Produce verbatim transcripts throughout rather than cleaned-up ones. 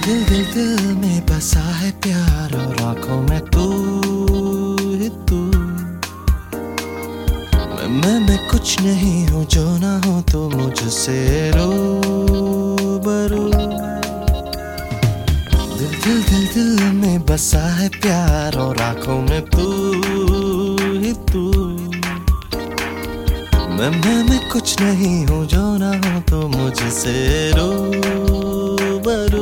दिल दिल दिल में बसा है प्यार और आंखों में तू ही तू। मैं मैं मैं कुछ नहीं हूँ जो ना हो तो मुझसे रूबरू। दिल दिल दिल दिल में बसा है प्यार और आंखों में तू ही तू। मैं मैं मैं कुछ नहीं हूँ जो ना हो तो मुझसे रूबरू।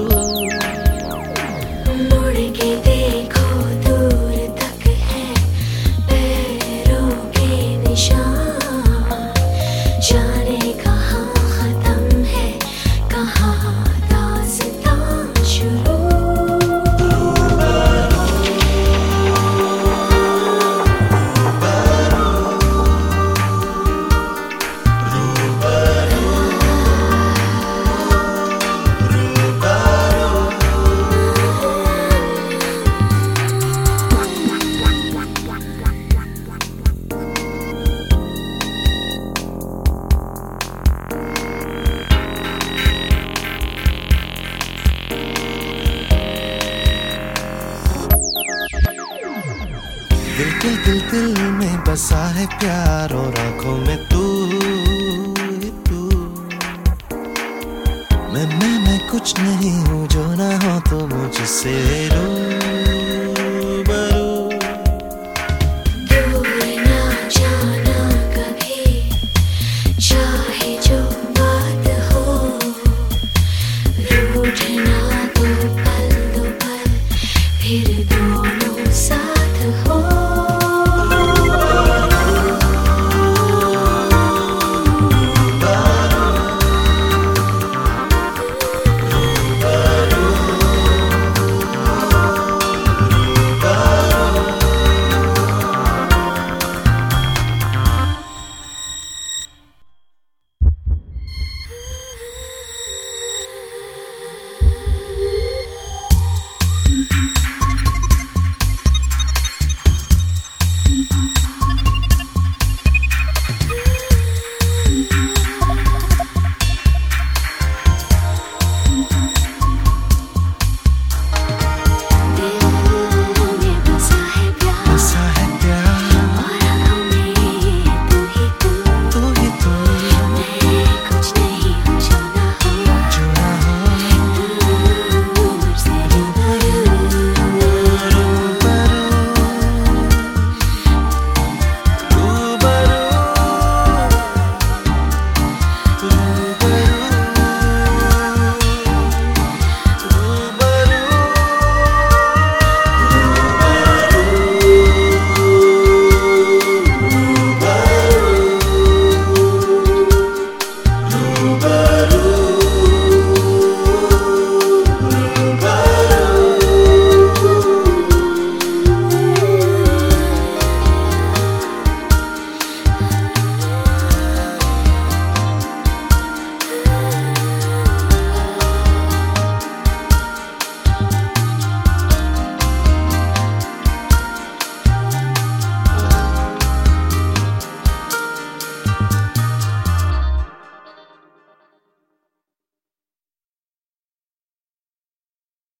मुड़ के देखो दूर तक है पैरों के निशान, जाने कहाँ खत्म है कहाँ दास्तां शुरू। दिल दिल दिल दिल में बसा है प्यार और आंखों में तू ही तू। मैं मैं मैं कुछ नहीं हूँ जो ना हो तो मुझसे रो।